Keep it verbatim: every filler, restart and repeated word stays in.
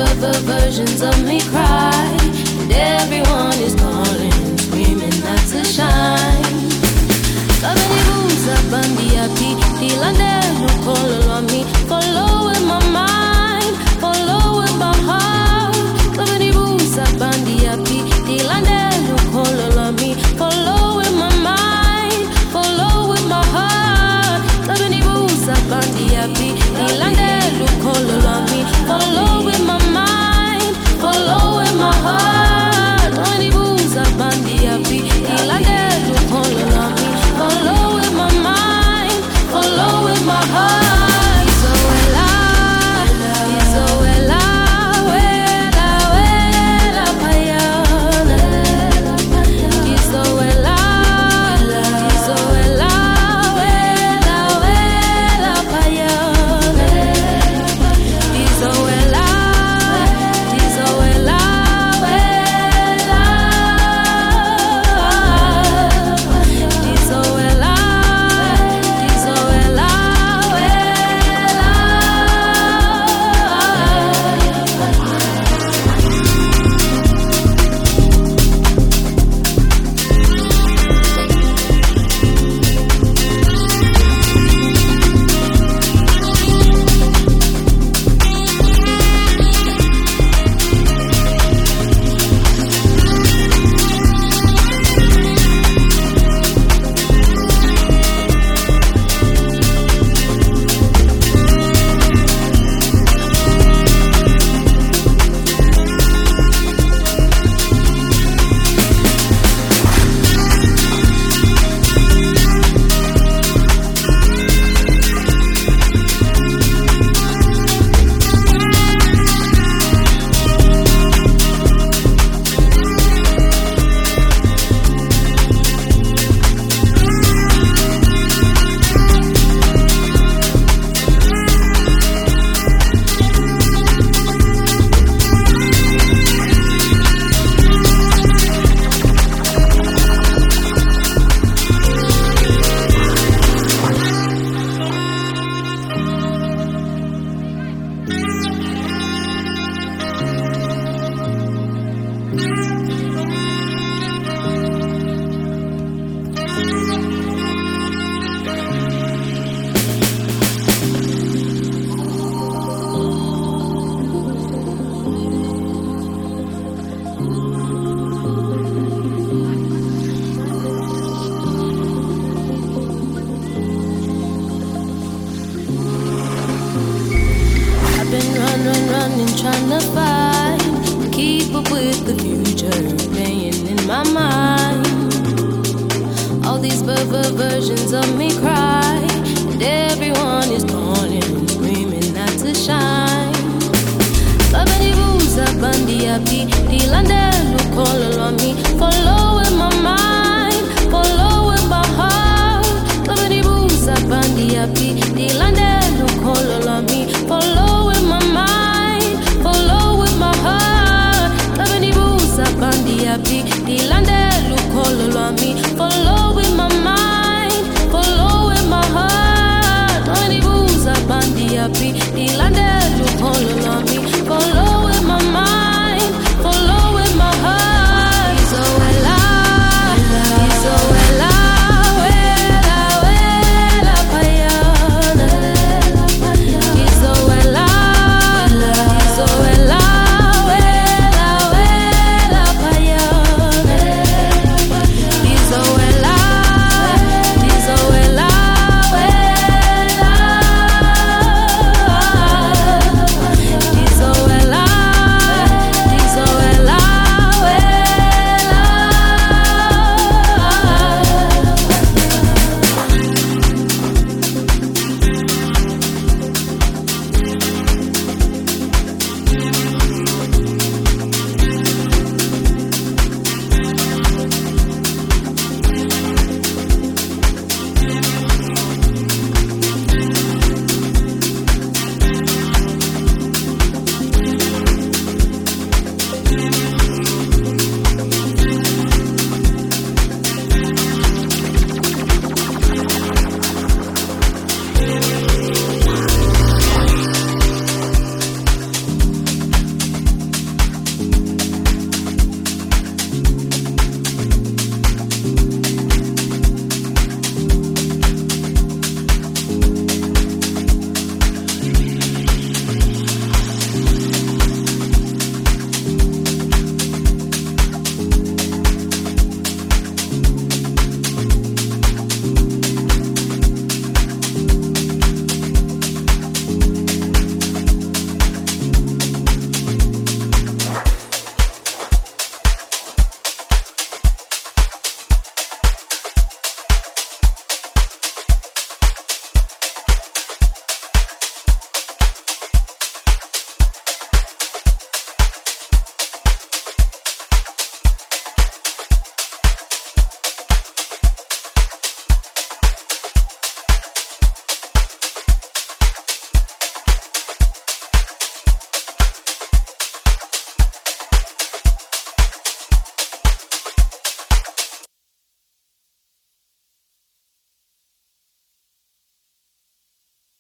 versions of me cry, and everyone is calling, screaming not to shine. Kabeni buza bandi api, dilande lukolo lami, follow with my mind, follow with my heart. Kabeni buza bandi api, dilande lukolo lami, follow with my mind, follow with my heart. Kabeni buza bandi api, dilande lukolo lami, follow with my mind, follow with my heart. Kabeni buza bandi api, dilande lukolo lami, follow with my mind, follow with my heart. So ela, so ela, ela, ela, payana. So ela, so ela, ela, ela, payana. So ela, so ela, trying to find, keep up with the future, playing in my mind. All these ver- ver- versions of me cry, and everyone is calling, screaming not to shine. Kabeni buza bandi api, dilande